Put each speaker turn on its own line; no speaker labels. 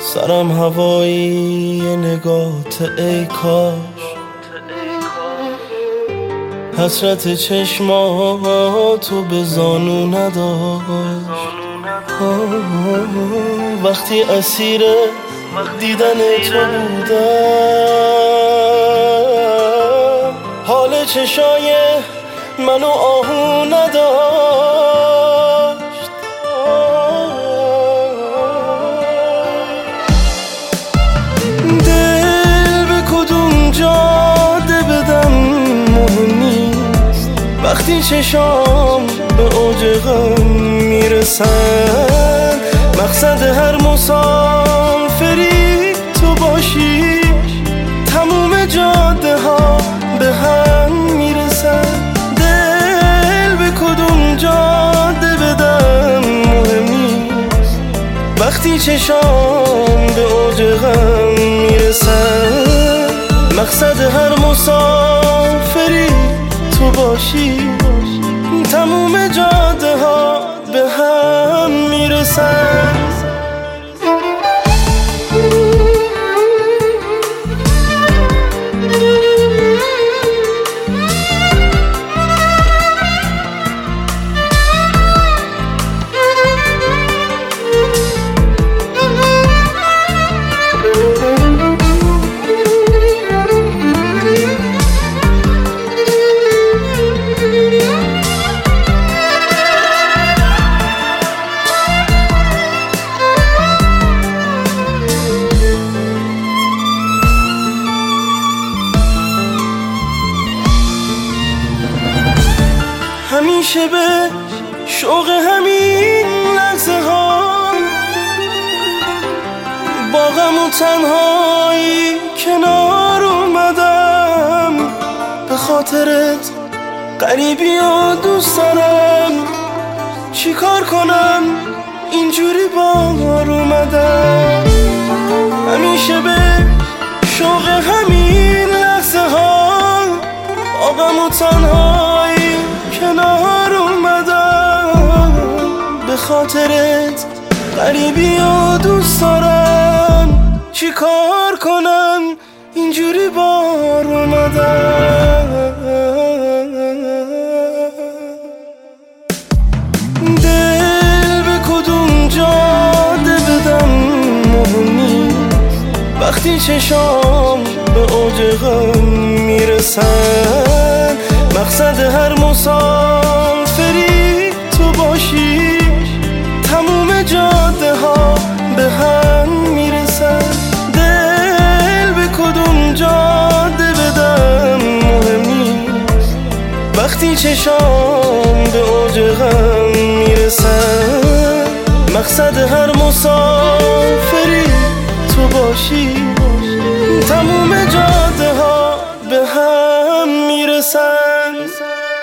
سرم هوایی نگات ای کاش، حسرت چشماتو به زانو نداشت. وقتی اسیر دیدن تو بودم، حال چشای منو آهو نداشت. دل به کدوم جاده بدم مهم نیست، وقتی چشام به اوج غم میرسن. مقصد هر مسافری تو باشی، تموم جاده ها به هم میرسن. دل به کدوم جاده بدم مهم نیست، وقتی چشام به اوج غم میرسن. مقصد هر مسافری تو باشی، تموم جاده ها به هم میرسن. همیشه به شوق همین لحظه ها، با غم و تنهایی کنار اومدم. به خاطرت غریبی و دوست دارم، چی کار کنم اینجوری بار اومدم. همیشه به شوق همین لحظه ها، با غم و تنهایی کنار اومدم. به خاطرت غریبی و دوست دارم، چی کار کنم اینجوری بار اومدم. دل به کدوم جاده بدم مهم نیست، وقتی چشام به اوج غم میرسن. مقصد هر مسافری تو باشی، تموم جاده ها به هم میرسن. دل به کدوم جاده بدم مهم نیست، وقتی چشام به اوج غم میرسن. مقصد هر مسافری تو باشی، تموم جاده ها به هم میرسن.